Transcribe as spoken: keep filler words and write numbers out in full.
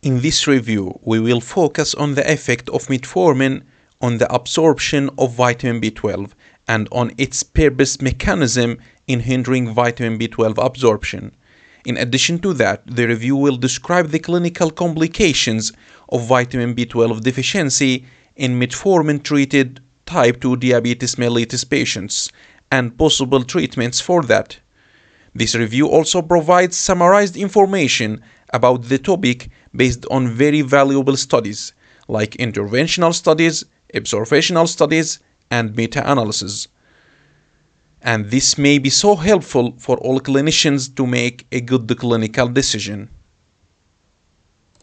In this review, we will focus on the effect of metformin on the absorption of vitamin B twelve and on its purpose mechanism in hindering vitamin B twelve absorption. In addition to that, the review will describe the clinical complications of vitamin B twelve deficiency in metformin-treated type two diabetes mellitus patients and possible treatments for that. This review also provides summarized information about the topic based on very valuable studies like interventional studies, observational studies, and meta-analysis. And this may be so helpful for all clinicians to make a good clinical decision.